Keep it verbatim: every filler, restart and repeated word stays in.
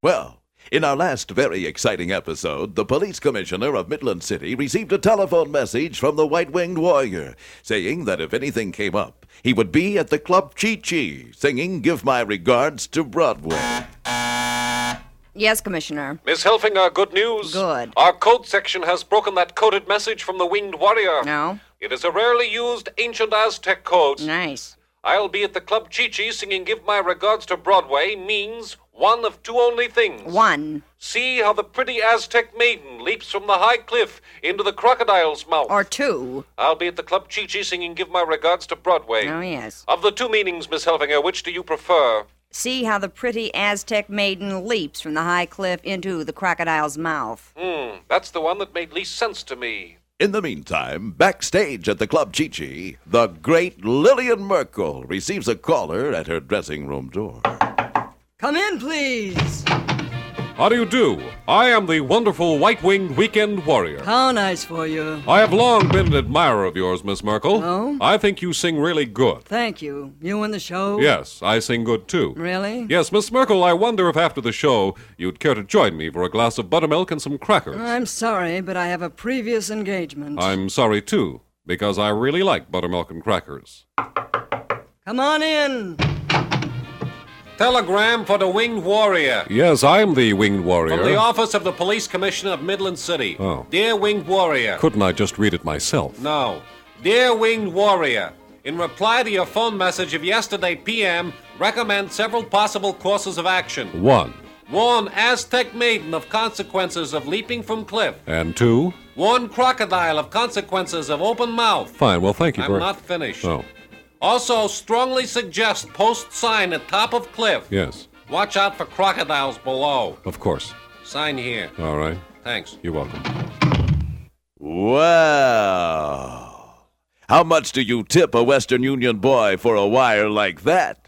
Well, in our last very exciting episode, the police commissioner of Midland City received a telephone message from the White-Winged Warrior saying that if anything came up, he would be at the Club Chi-Chi singing Give My Regards to Broadway. Yes, Commissioner. Miss Helfinger, good news. Good. Our code section has broken that coded message from the Winged Warrior. No? It is a rarely used ancient Aztec code. Nice. I'll be at the Club Chi-Chi singing Give My Regards to Broadway means one of two only things. One. See how the pretty Aztec maiden leaps from the high cliff into the crocodile's mouth. Or two. I'll be at the Club Chi-Chi singing Give My Regards to Broadway. Oh, yes. Of the two meanings, Miss Helfinger, which do you prefer? See how the pretty Aztec maiden leaps from the high cliff into the crocodile's mouth. Hmm, that's the one that made least sense to me. In the meantime, backstage at the Club Chi-Chi, the great Lillian Merkel receives a caller at her dressing room door. Come in, please. How do you do? I am the wonderful White-Winged Weekend Warrior. How nice for you. I have long been an admirer of yours, Miss Merkel. Oh? I think you sing really good. Thank you. You in the show? Yes, I sing good, too. Really? Yes, Miss Merkel, I wonder if after the show you'd care to join me for a glass of buttermilk and some crackers. I'm sorry, but I have a previous engagement. I'm sorry, too, because I really like buttermilk and crackers. Come on in. Telegram for the Winged Warrior. Yes, I'm the Winged Warrior. From the office of the Police Commissioner of Midland City. Oh. Dear Winged Warrior. Couldn't I just read it myself? No. Dear Winged Warrior, in reply to your phone message of yesterday P M, recommend several possible courses of action. One. Warn Aztec maiden of consequences of leaping from cliff. And two? Warn crocodile of consequences of open mouth. Fine, well, thank you I'm very... not finished. Oh, Also, strongly suggest post sign at top of cliff. yes, Watch out for crocodiles below. of course. Sign here. All right. Thanks. You're welcome. Well, how much do you tip a Western Union boy for a wire like that?